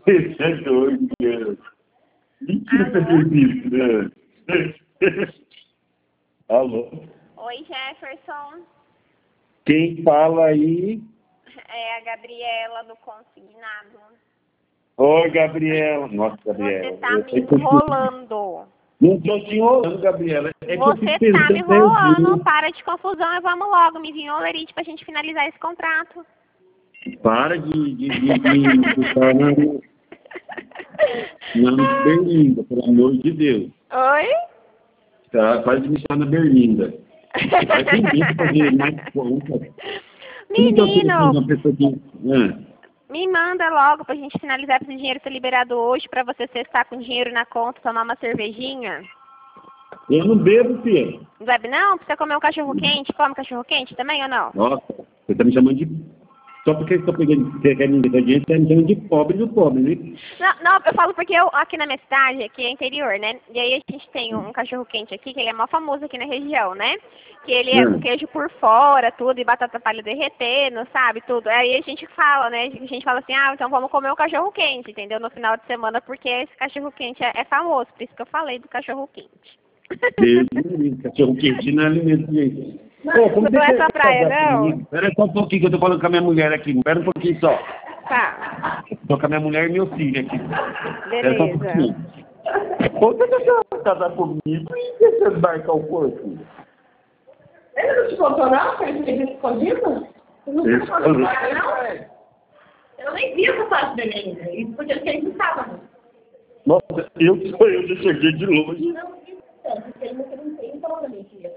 Você é doido, cara. Mentira, você fez isso, né? Alô? Oi, Jefferson. Quem fala aí? É a Gabriela do Consignado. Oi, Gabriela. Nossa, Gabriela. Você tá me enrolando. Não tô te enrolando, Gabriela. É que eu Você fico tá me pensando enrolando. Para de confusão e vamos logo. Me vinha o Lerite pra gente finalizar esse contrato. Para de botar na berlinda, pelo amor de Deus. Oi? Tá quase me deixar na berlinda. Vai ter gente fazer mais conta. Menino, Uma pessoa que... me manda logo pra gente finalizar esse dinheiro ser liberado hoje pra você cestar com dinheiro na conta, tomar uma cervejinha. Eu não bebo, filho. Não bebe não? Precisa comer um cachorro quente? Come cachorro quente também ou não? Nossa, você tá me chamando de... Só porque você tá pegando, você quer me dizer gente, você tá me chamando de pobre do pobre, né? Não, eu falo porque eu, aqui na minha cidade, aqui é interior, né? E aí a gente tem um cachorro quente aqui, que ele é mó famoso aqui na região, né? Que ele é com queijo por fora, tudo, e batata palha derretendo, sabe? Tudo. Aí a gente fala, né? A gente fala assim, então vamos comer um cachorro quente, entendeu? No final de semana, porque esse cachorro quente é famoso, por isso que eu falei do cachorro quente. Deus me livre, cachorro quente não é alimento, gente. Pô, como Não você é só praia, não? Espera só um pouquinho que eu tô falando com a minha mulher aqui. Espera um pouquinho só. Tá. Tô com a minha mulher e meu filho aqui. Espera só um Beleza. pouquinho. Pô, você quer casar comigo e deixa eu embarcar o corpo? Ele não te contou não? Que ele fez escondido? Não te contou não? Eu nem vi essa parte dele ainda. Isso porque ele não estava. Nossa, eu já cheguei de longe. Não, porque ele não tem falou pra mim que ia.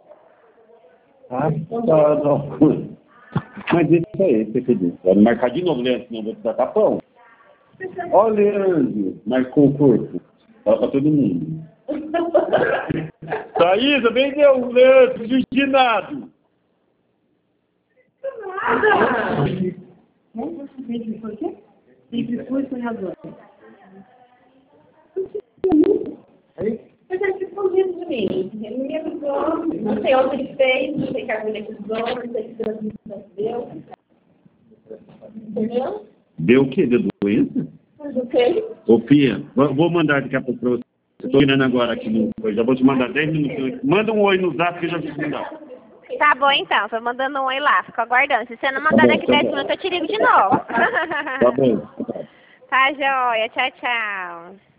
Não. Mas isso aí, você acredita? Vai me marcar de novo, Leandro, senão eu vou te dar tapão. Ó, Leandro, marcou o corpo. Fala pra todo mundo. Thaísa, vem ver o Leandro, virginado. Nada! Sempre foi o quê? Sempre fui sonhadora. Mas ele se escondido de mim. Ele me avisou. Não sei onde ele fez, não sei que agulha que usou, não sei que transmissão deu. Entendeu? Deu o quê? Deu doença? Mas o quê? Ô, Fia, vou mandar daqui a pouco pra você. Eu tô mirando agora aqui no... Já vou te mandar 10 minutos. Manda um oi no zap que eu já vou te mandar. Tá bom então, tô mandando um oi lá, fico aguardando. Se você não mandar daqui 10 minutos, eu te ligo de novo. Tá bom. Tá joia, tchau, tchau.